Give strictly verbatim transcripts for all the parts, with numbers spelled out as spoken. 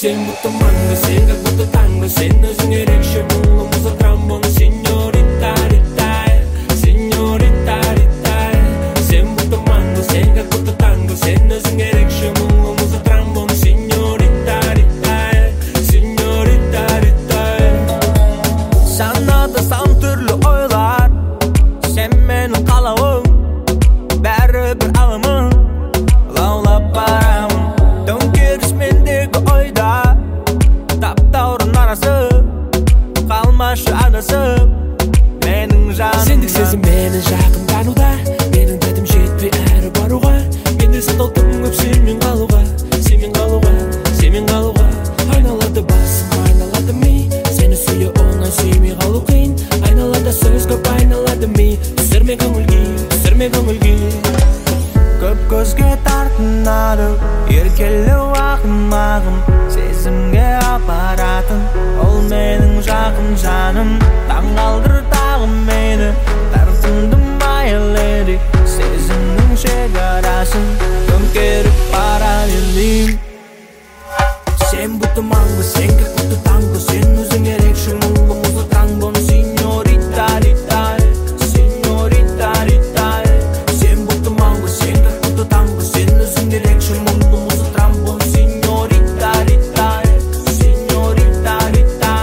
Sen bu mango, sen как будто танго. Sen özün erекşe bulumuza trambono. Señorita, rita, señorita, rita. Sen bu mango, sen как будто tango. Sen özün erekşe bulumuza trambono. Señorita, rita, señorita, rita. Sana da san türlü oylar. Sen benim kalavım, beri bir ağımın. Laulap paramın, dön giriş mendeki oyda. Taptavrın arası, kalmaşı adası. Menin janımda Sendік сезім мені жақын тануда. Менің дәтім жетпей әрі баруға. Мен де сатылдым көп сенмен қалуға. Сенмен қалуға, сенмен қалуға. Айналады басым, айналады ми. Сені сүйе оңай сүймей қалу қиын. Айналада сөз көп, айналады ми. Түсірме көңілге, түсірме көңілге. Köp gözge tartınады, еркелі ағым-ағым. Сезімге апаратың, ол менің жақын жаным. Таң қалдыр тағым мені, тартындым айыледі. Сезімнің шекарасын төңкеріп бара бермеймін. Sen bu mango, sen как будто танго. Sen өзің ерекше мұңлымызды таңбон. Señorita, rita, señorita, rita. Sen bu mango, sen как будто танго. Sen özün ерекше мұңлымызды трамбон. Señorita, rita, señorita, rita.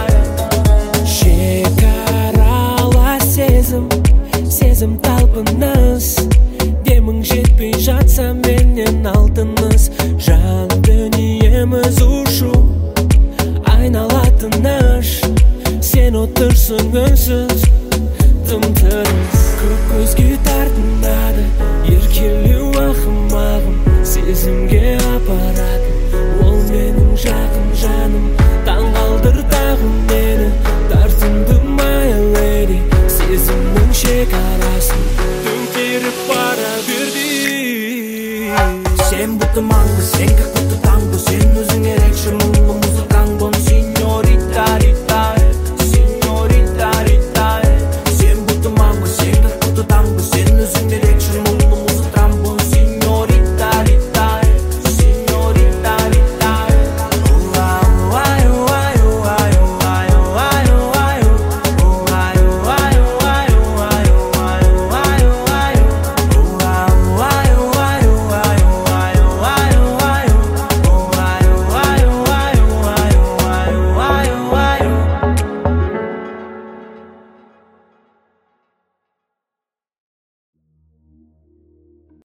Шекарала сезім, сезім талпыныс. Демің жетпей жатса менен алтыныз. Жан дүниеміз ұшу, айналатын аш. Сен отырсың үнсіз, тым-тырыс. Көк көзге тартынады, еркелеу ағым-ағым. Сезімге апаратын, ол менің жақын жаным. Таң қалдыр тағым мені, тартындым my lady. Сезімнің шекарасын төңкеріп бара берді. Sen bu mango, sen как будто танго. Sen